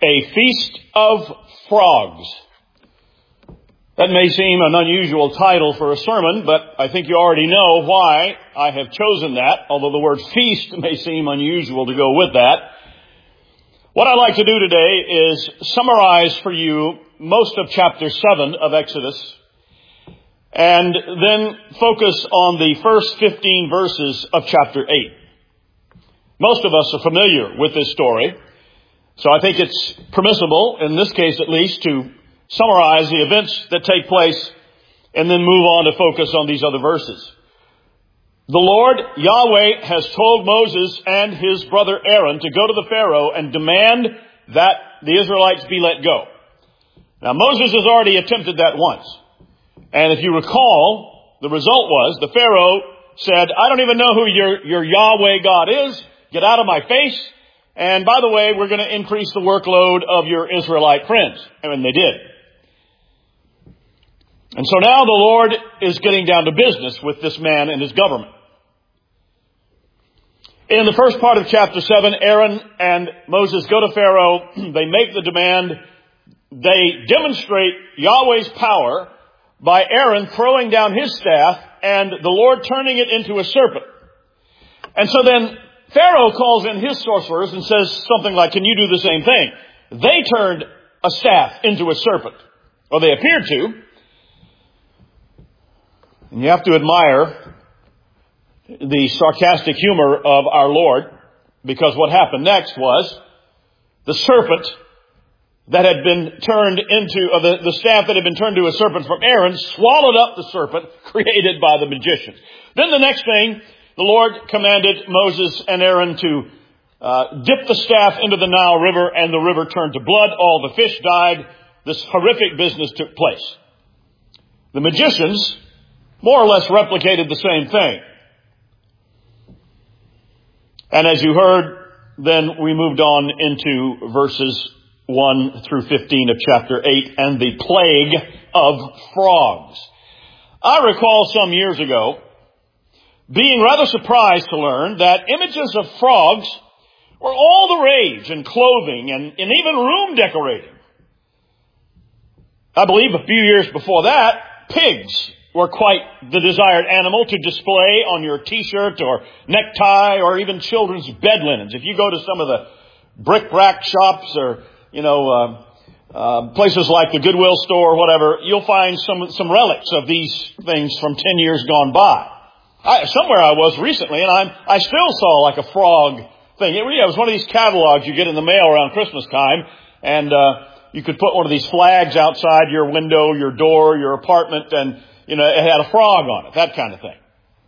a Feast of Frogs. That may seem an unusual title for a sermon, but I think you already know why I have chosen that, although the word feast may seem unusual to go with that. What I'd like to do today is summarize for you most of chapter 7 of Exodus, and then focus on the first 15 verses of chapter 8. Most of us are familiar with this story, so I think it's permissible, in this case at least, to summarize the events that take place and then move on to focus on these other verses. The Lord, Yahweh, has told Moses and his brother Aaron to go to the Pharaoh and demand that the Israelites be let go. Now, Moses has already attempted that once. And if you recall, the result was the Pharaoh said, I don't even know who your Yahweh God is. Get out of my face. And by the way, we're going to increase the workload of your Israelite friends. And they did. And so now the Lord is getting down to business with this man and his government. In the first part of chapter 7, Aaron and Moses go to Pharaoh. They make the demand. They demonstrate Yahweh's power by Aaron throwing down his staff and the Lord turning it into a serpent. And so then Pharaoh calls in his sorcerers and says something like, can you do the same thing? They turned a staff into a serpent. Or they appeared to. And you have to admire the sarcastic humor of our Lord, because what happened next was the serpent that had been turned into, the staff that had been turned to a serpent from Aaron swallowed up the serpent created by the magicians. Then the next thing, the Lord commanded Moses and Aaron to dip the staff into the Nile River, and the river turned to blood. All the fish died. This horrific business took place. The magicians more or less replicated the same thing. And as you heard, then we moved on into verses 1 through 15 of chapter 8 and the plague of frogs. I recall some years ago being rather surprised to learn that images of frogs were all the rage in clothing and even room decorating. I believe a few years before that, pigs were quite the desired animal to display on your t-shirt or necktie or even children's bed linens. If you go to some of the bric-a-brac shops or, places like the Goodwill store or whatever, you'll find some relics of these things from 10 years gone by. Somewhere I was recently, and I still saw like a frog thing. It was one of these catalogs you get in the mail around Christmas time, and you could put one of these flags outside your window, your door, your apartment, and it had a frog on it, that kind of thing.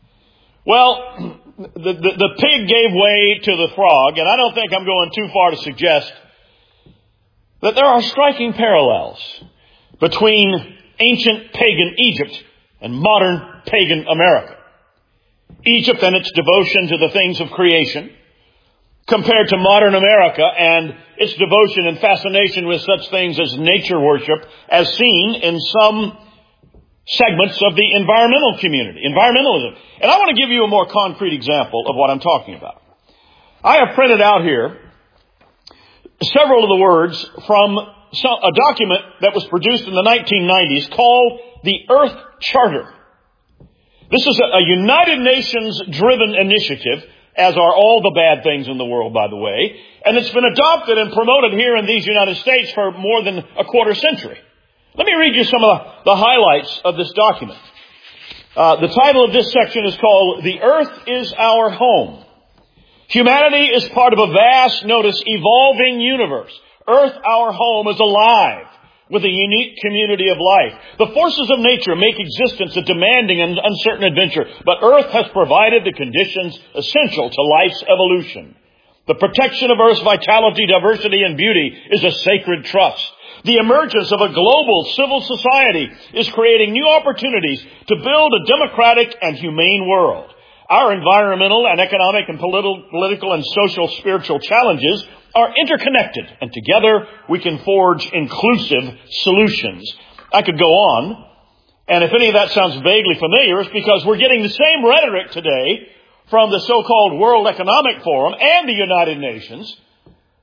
Well, the pig gave way to the frog, and I don't think I'm going too far to suggest that there are striking parallels between ancient pagan Egypt and modern pagan America. Egypt and its devotion to the things of creation, compared to modern America and its devotion and fascination with such things as nature worship, as seen in some segments of the environmental community, environmentalism. And I want to give you a more concrete example of what I'm talking about. I have printed out here several of the words from a document that was produced in the 1990s called the Earth Charter. This is a United Nations-driven initiative, as are all the bad things in the world, by the way, and it's been adopted and promoted here in these United States for more than a quarter century. Let me read you some of the highlights of this document. The title of this section is called The Earth is Our Home. Humanity is part of a vast, notice, evolving universe. Earth, our home, is alive with a unique community of life. The forces of nature make existence a demanding and uncertain adventure, but Earth has provided the conditions essential to life's evolution. The protection of Earth's vitality, diversity, and beauty is a sacred trust. The emergence of a global civil society is creating new opportunities to build a democratic and humane world. Our environmental and economic and political and social spiritual challenges are interconnected, and together we can forge inclusive solutions. I could go on, and if any of that sounds vaguely familiar, it's because we're getting the same rhetoric today from the so-called World Economic Forum and the United Nations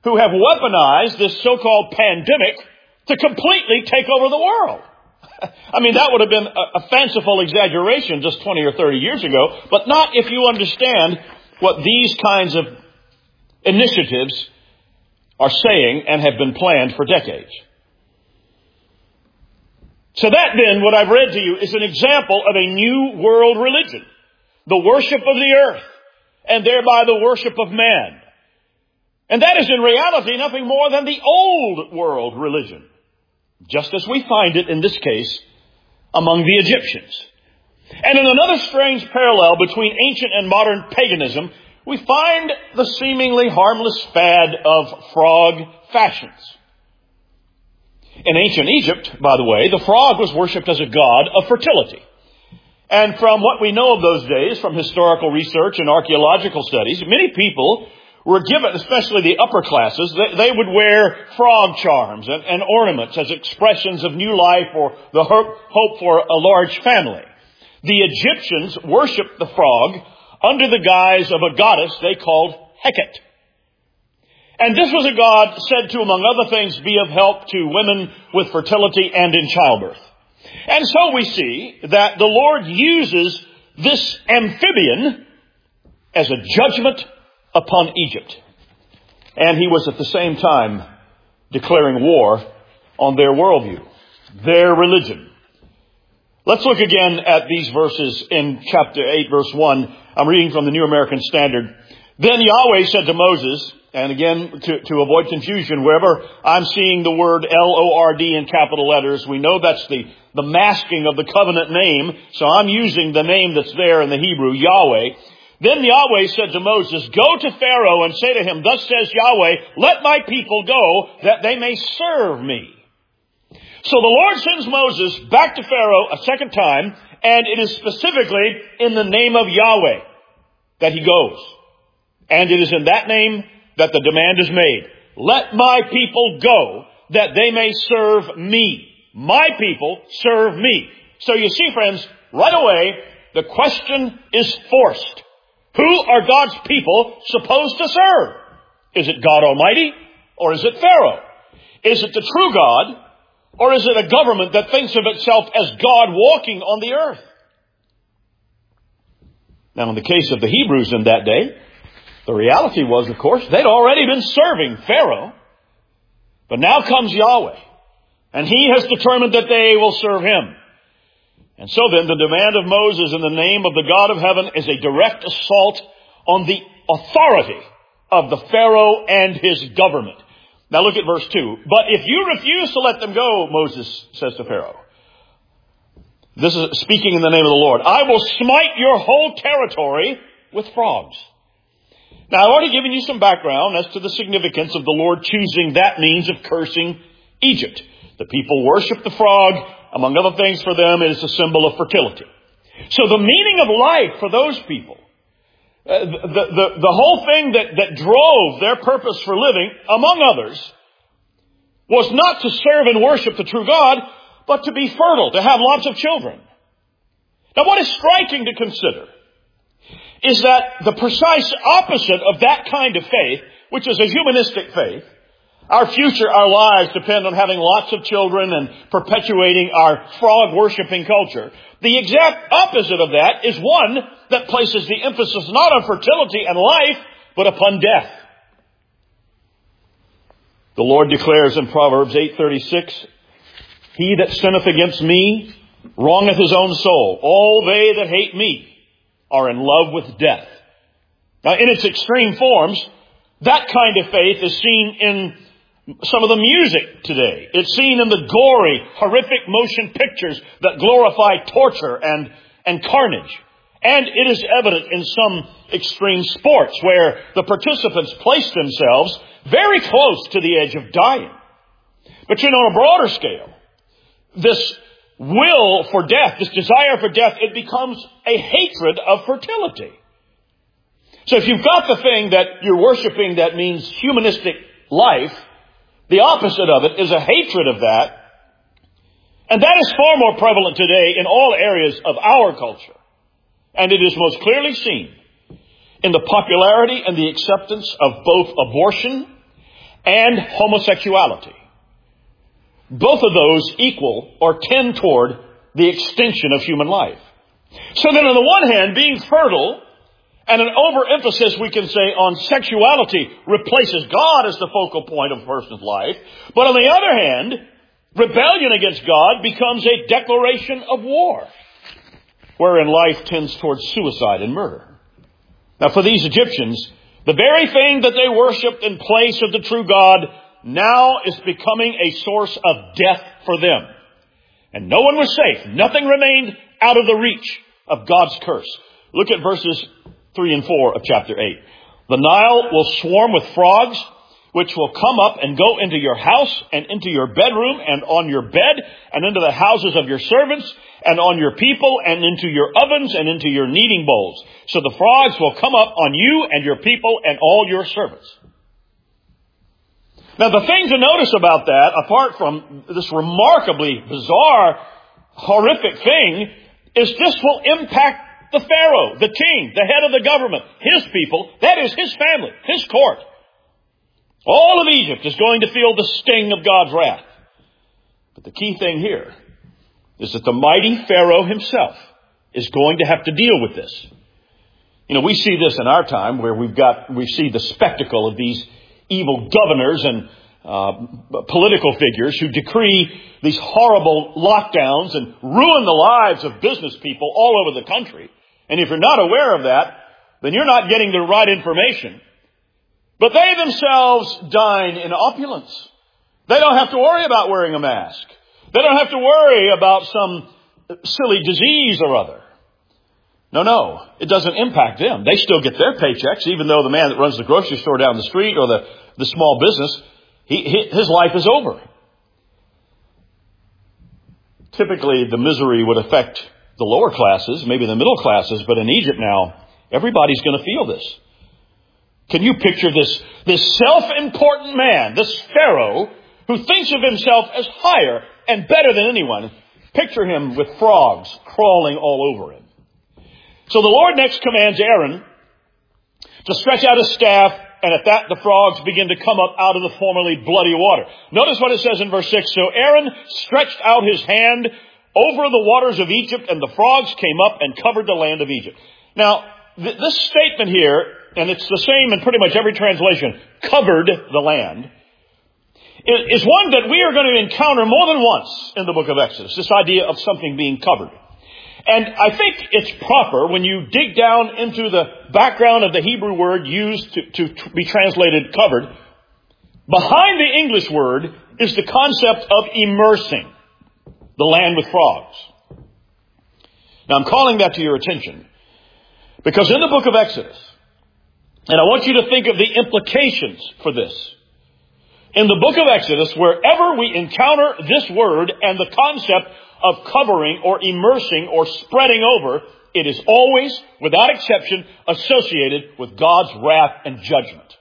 who have weaponized this so-called pandemic to completely take over the world. I mean, that would have been a fanciful exaggeration just 20 or 30 years ago, but not if you understand what these kinds of initiatives are saying and have been planned for decades. So that then, what I've read to you, is an example of a new world religion. The worship of the earth, and thereby the worship of man. And that is in reality nothing more than the old world religion, just as we find it in this case among the Egyptians. And in another strange parallel between ancient and modern paganism, we find the seemingly harmless fad of frog fashions. In ancient Egypt, by the way, the frog was worshipped as a god of fertility. And from what we know of those days, from historical research and archaeological studies, many people were given, especially the upper classes, they would wear frog charms and ornaments as expressions of new life or the hope for a large family. The Egyptians worshipped the frog under the guise of a goddess they called Hecate. And this was a god said to, among other things, be of help to women with fertility and in childbirth. And so we see that the Lord uses this amphibian as a judgment upon Egypt. And he was at the same time declaring war on their worldview, their religion. Let's look again at these verses in chapter 8, verse 1. I'm reading from the New American Standard. Then Yahweh said to Moses, and again, to avoid confusion, wherever I'm seeing the word L-O-R-D in capital letters, we know that's the masking of the covenant name. So I'm using the name that's there in the Hebrew, Yahweh. Then Yahweh said to Moses, go to Pharaoh and say to him, thus says Yahweh, let my people go that they may serve me. So the Lord sends Moses back to Pharaoh a second time, and it is specifically in the name of Yahweh that he goes. And it is in that name that the demand is made. Let my people go that they may serve me. My people serve me. So you see, friends, right away, the question is forced. Who are God's people supposed to serve? Is it God Almighty, or is it Pharaoh? Is it the true God, or is it a government that thinks of itself as God walking on the earth? Now, in the case of the Hebrews in that day, the reality was, of course, they'd already been serving Pharaoh. But now comes Yahweh, and he has determined that they will serve him. And so then the demand of Moses in the name of the God of heaven is a direct assault on the authority of the Pharaoh and his government. Now look at verse 2. But if you refuse to let them go, Moses says to Pharaoh, this is speaking in the name of the Lord, I will smite your whole territory with frogs. Now, I've already given you some background as to the significance of the Lord choosing that means of cursing Egypt. The people worship the frog. Among other things, for them, it is a symbol of fertility. So the meaning of life for those people, the whole thing that drove their purpose for living, among others, was not to serve and worship the true God, but to be fertile, to have lots of children. Now, what is striking to consider is that the precise opposite of that kind of faith, which is a humanistic faith, our future, our lives depend on having lots of children and perpetuating our frog-worshipping culture. The exact opposite of that is one that places the emphasis not on fertility and life, but upon death. The Lord declares in Proverbs 8:36, he that sinneth against me wrongeth his own soul. All they that hate me are in love with death. Now, in its extreme forms, that kind of faith is seen in some of the music today. It's seen in the gory, horrific motion pictures that glorify torture and carnage. And it is evident in some extreme sports where the participants place themselves very close to the edge of dying. But on a broader scale, this will for death, this desire for death, it becomes a hatred of fertility. So if you've got the thing that you're worshiping that means humanistic life, the opposite of it is a hatred of that. And that is far more prevalent today in all areas of our culture. And it is most clearly seen in the popularity and the acceptance of both abortion and homosexuality. Both of those equal or tend toward the extinction of human life. So then on the one hand, being fertile and an overemphasis, we can say, on sexuality replaces God as the focal point of a person's life. But on the other hand, rebellion against God becomes a declaration of war, wherein life tends towards suicide and murder. Now for these Egyptians, the very thing that they worshipped in place of the true God now is becoming a source of death for them. And no one was safe. Nothing remained out of the reach of God's curse. Look at verses 3 and 4 of chapter 8. The Nile will swarm with frogs, which will come up and go into your house and into your bedroom and on your bed and into the houses of your servants and on your people and into your ovens and into your kneading bowls. So the frogs will come up on you and your people and all your servants. Now the thing to notice about that, apart from this remarkably bizarre, horrific thing, is this will impact the Pharaoh, the king, the head of the government, his people, that is his family, his court. All of Egypt is going to feel the sting of God's wrath. But the key thing here is that the mighty Pharaoh himself is going to have to deal with this. You know, we see this in our time where we see the spectacle of these evil governors and political figures who decree these horrible lockdowns and ruin the lives of business people all over the country. And if you're not aware of that, then you're not getting the right information. But they themselves dine in opulence. They don't have to worry about wearing a mask. They don't have to worry about some silly disease or other. No, it doesn't impact them. They still get their paychecks, even though the man that runs the grocery store down the street or the small business, his life is over. Typically, the misery would affect the lower classes, maybe the middle classes, but in Egypt now, everybody's going to feel this. Can you picture this self-important man, this Pharaoh, who thinks of himself as higher and better than anyone? Picture him with frogs crawling all over him. So the Lord next commands Aaron to stretch out his staff, and at that the frogs begin to come up out of the formerly bloody water. Notice what it says in verse 6. So Aaron stretched out his hand over the waters of Egypt, and the frogs came up and covered the land of Egypt. Now, this statement here, and it's the same in pretty much every translation, covered the land, is one that we are going to encounter more than once in the book of Exodus, this idea of something being covered. And I think it's proper when you dig down into the background of the Hebrew word used to be translated covered. Behind the English word is the concept of immersing the land with frogs. Now I'm calling that to your attention because in the book of Exodus, and I want you to think of the implications for this. In the book of Exodus, wherever we encounter this word and the concept of covering or immersing or spreading over, it is always, without exception, associated with God's wrath and judgment.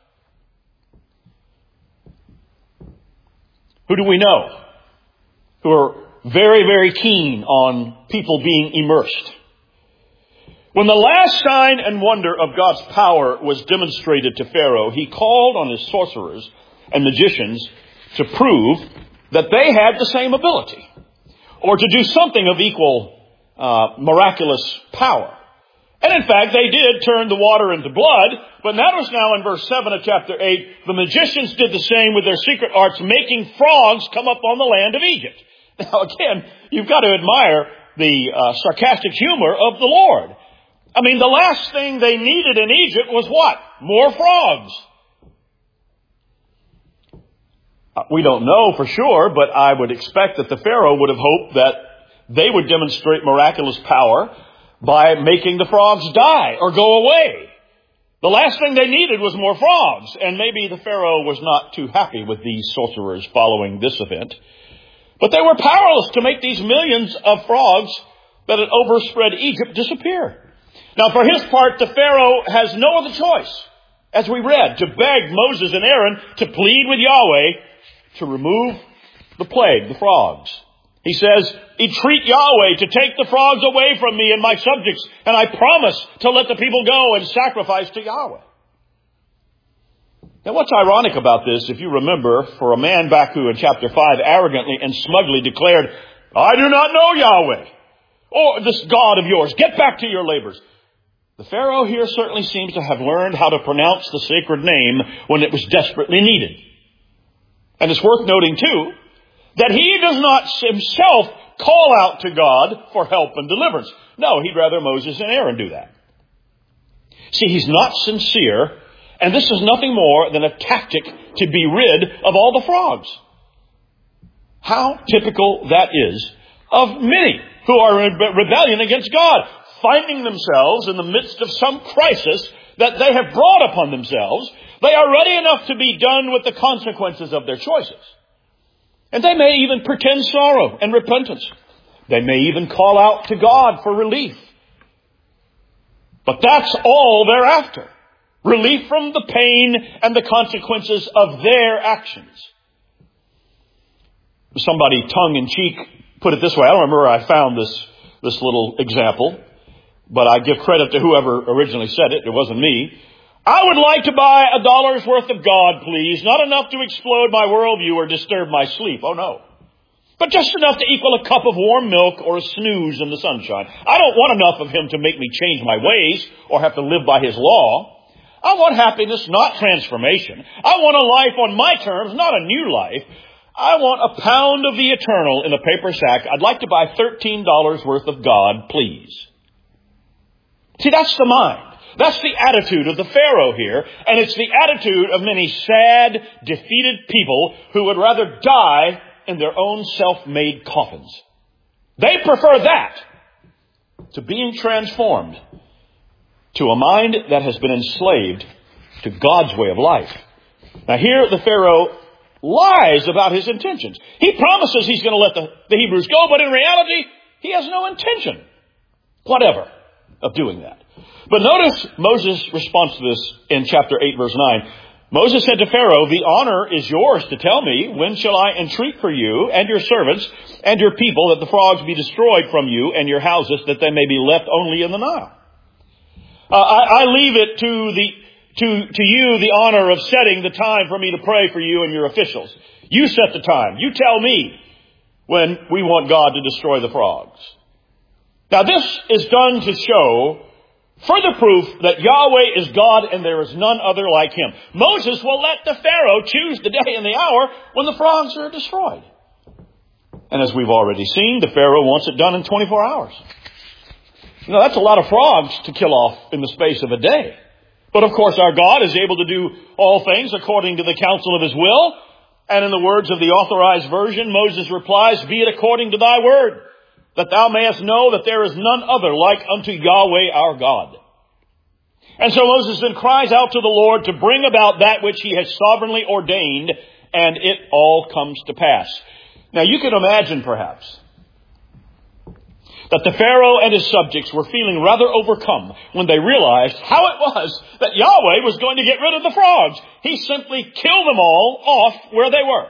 Who do we know who are very, very keen on people being immersed? When the last sign and wonder of God's power was demonstrated to Pharaoh, he called on his sorcerers and magicians to prove that they had the same ability, or to do something of equal miraculous power. And in fact, they did turn the water into blood. But notice now in verse 7 of chapter 8, the magicians did the same with their secret arts, making frogs come up on the land of Egypt. Now again, you've got to admire the sarcastic humor of the Lord. I mean, the last thing they needed in Egypt was what? More frogs. We don't know for sure, but I would expect that the Pharaoh would have hoped that they would demonstrate miraculous power by making the frogs die or go away. The last thing they needed was more frogs, and maybe the Pharaoh was not too happy with these sorcerers following this event. But they were powerless to make these millions of frogs that had overspread Egypt disappear. Now, for his part, the Pharaoh has no other choice, as we read, to beg Moses and Aaron to plead with Yahweh to remove the plague, the frogs. He says, entreat Yahweh to take the frogs away from me and my subjects, and I promise to let the people go and sacrifice to Yahweh. Now, what's ironic about this, if you remember, for a man back who in chapter 5 arrogantly and smugly declared, I do not know Yahweh, or this God of yours, get back to your labors. The Pharaoh here certainly seems to have learned how to pronounce the sacred name when it was desperately needed. And it's worth noting, too, that he does not himself call out to God for help and deliverance. No, he'd rather Moses and Aaron do that. See, he's not sincere, and this is nothing more than a tactic to be rid of all the frogs. How typical that is of many who are in rebellion against God, finding themselves in the midst of some crisis that they have brought upon themselves. They are ready enough to be done with the consequences of their choices. And they may even pretend sorrow and repentance. They may even call out to God for relief. But that's all they're after. Relief from the pain and the consequences of their actions. Somebody tongue-in-cheek put it this way. I don't remember where I found this little example, but I give credit to whoever originally said it. It wasn't me. I would like to buy $1 worth of God, please. Not enough to explode my worldview or disturb my sleep. Oh, no. But just enough to equal a cup of warm milk or a snooze in the sunshine. I don't want enough of him to make me change my ways or have to live by his law. I want happiness, not transformation. I want a life on my terms, not a new life. I want a pound of the eternal in a paper sack. I'd like to buy $13 worth of God, please. See, that's the mind. That's the attitude of the Pharaoh here, and it's the attitude of many sad, defeated people who would rather die in their own self-made coffins. They prefer that to being transformed to a mind that has been enslaved to God's way of life. Now here the Pharaoh lies about his intentions. He promises he's going to let the Hebrews go, but in reality, he has no intention whatever of doing that. But notice Moses' response to this in chapter 8, verse 9. Moses said to Pharaoh, the honor is yours to tell me, when shall I entreat for you and your servants and your people that the frogs be destroyed from you and your houses, that they may be left only in the Nile? I leave it to you the honor of setting the time for me to pray for you and your officials. You set the time. You tell me when we want God to destroy the frogs. Now this is done to show further proof that Yahweh is God and there is none other like him. Moses will let the Pharaoh choose the day and the hour when the frogs are destroyed. And as we've already seen, the Pharaoh wants it done in 24 hours. You know, that's a lot of frogs to kill off in the space of a day. But of course our God is able to do all things according to the counsel of his will. And in the words of the Authorized Version, Moses replies, be it according to thy word, that thou mayest know that there is none other like unto Yahweh our God. And so Moses then cries out to the Lord to bring about that which he has sovereignly ordained, and it all comes to pass. Now you can imagine perhaps that the Pharaoh and his subjects were feeling rather overcome when they realized how it was that Yahweh was going to get rid of the frogs. He simply killed them all off where they were.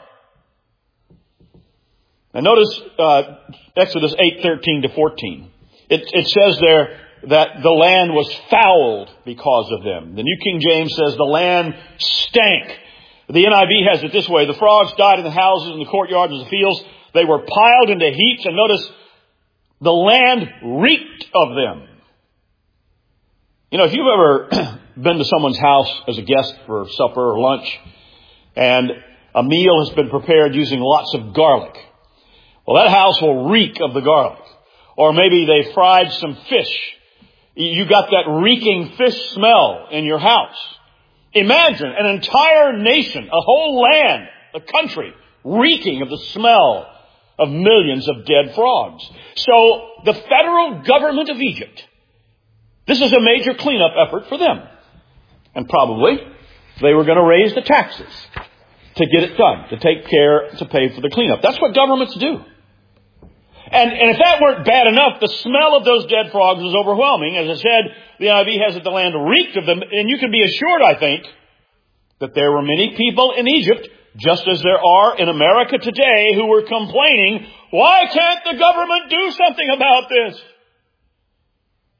Now notice Exodus 8:13 to 14. It says there that the land was fouled because of them. The New King James says the land stank. The NIV has it this way. The frogs died in the houses, in the courtyards, and the fields. They were piled into heaps. And notice the land reeked of them. You know, if you've ever been to someone's house as a guest for supper or lunch, and a meal has been prepared using lots of garlic, well, that house will reek of the garlic. Or maybe they fried some fish. You got that reeking fish smell in your house. Imagine an entire nation, a whole land, a country, reeking of the smell of millions of dead frogs. So the federal government of Egypt, this is a major cleanup effort for them. And probably they were going to raise the taxes to get it done, to take care, to pay for the cleanup. That's what governments do. And if that weren't bad enough, the smell of those dead frogs was overwhelming. As I said, the NIV has it, the land reeked of them. And you can be assured, I think, that there were many people in Egypt, just as there are in America today, who were complaining, why can't the government do something about this?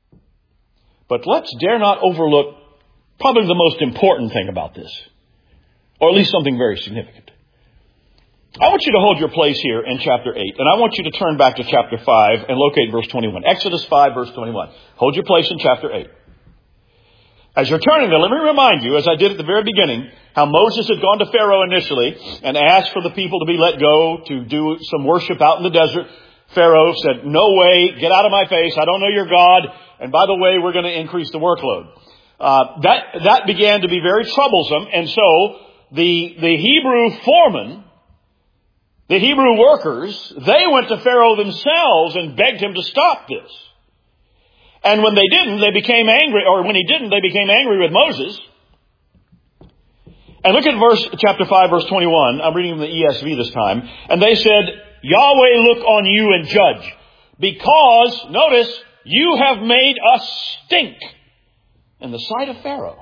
But let's dare not overlook probably the most important thing about this. Or at least something very significant. I want you to hold your place here in chapter 8, and I want you to turn back to chapter 5 and locate verse 21. Exodus 5, verse 21. Hold your place in chapter 8. As you're turning there, let me remind you, as I did at the very beginning, how Moses had gone to Pharaoh initially and asked for the people to be let go to do some worship out in the desert. Pharaoh said, "No way, get out of my face, I don't know your God, and by the way, we're going to increase the workload." That began to be very troublesome, and so the Hebrew foreman, the Hebrew workers, they went to Pharaoh themselves and begged him to stop this. And when they didn't, they became angry, or when he didn't, they became angry with Moses. And look at chapter 5, verse 21. I'm reading from the ESV this time. And they said, "Yahweh look on you and judge, because," notice, "you have made us stink in the sight of Pharaoh."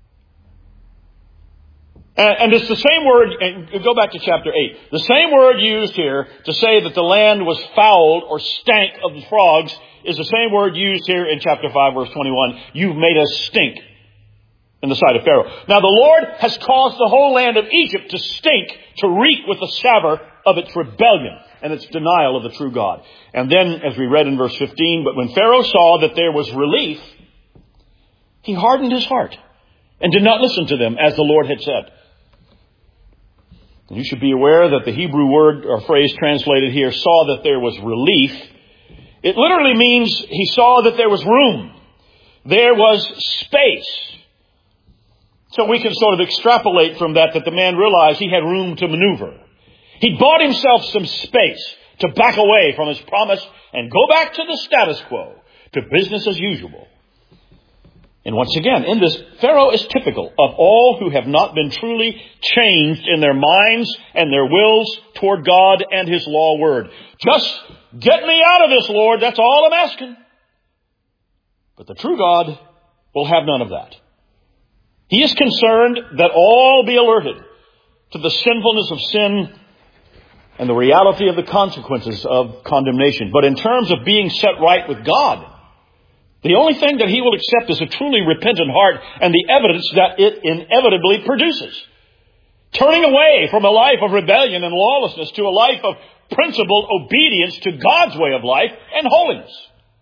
And it's the same word, and go back to chapter 8. The same word used here to say that the land was fouled or stank of the frogs is the same word used here in chapter 5, verse 21. "You've made us stink in the sight of Pharaoh." Now the Lord has caused the whole land of Egypt to stink, to reek with the savour of its rebellion and its denial of the true God. And then, as we read in verse 15, "But when Pharaoh saw that there was relief, he hardened his heart and did not listen to them as the Lord had said." And you should be aware that the Hebrew word or phrase translated here, "saw that there was relief," it literally means he saw that there was room. There was space. So we can sort of extrapolate from that the man realized he had room to maneuver. He bought himself some space to back away from his promise and go back to the status quo, to business as usual. And once again, in this, Pharaoh is typical of all who have not been truly changed in their minds and their wills toward God and His law word. "Just get me out of this, Lord. That's all I'm asking." But the true God will have none of that. He is concerned that all be alerted to the sinfulness of sin and the reality of the consequences of condemnation. But in terms of being set right with God, the only thing that He will accept is a truly repentant heart and the evidence that it inevitably produces. Turning away from a life of rebellion and lawlessness to a life of principled obedience to God's way of life and holiness.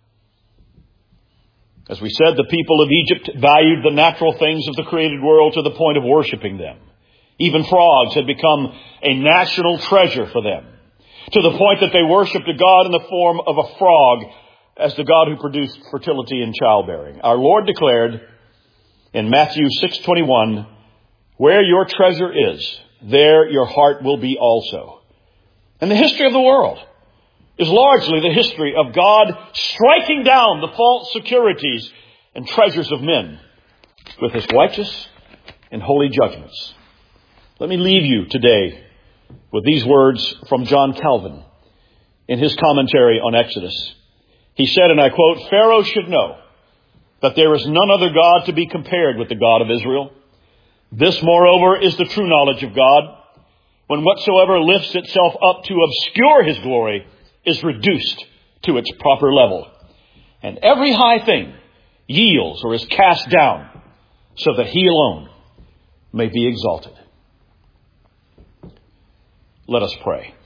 As we said, the people of Egypt valued the natural things of the created world to the point of worshiping them. Even frogs had become a national treasure for them, to the point that they worshipped a God in the form of a frog as the God who produced fertility and childbearing. Our Lord declared in Matthew 6:21, "Where your treasure is, there your heart will be also." And the history of the world is largely the history of God striking down the false securities and treasures of men with His righteous and holy judgments. Let me leave you today with these words from John Calvin in his commentary on Exodus. He said, and I quote, "Pharaoh should know that there is none other God to be compared with the God of Israel. This, moreover, is the true knowledge of God, when whatsoever lifts itself up to obscure His glory is reduced to its proper level, and every high thing yields or is cast down so that He alone may be exalted." Let us pray.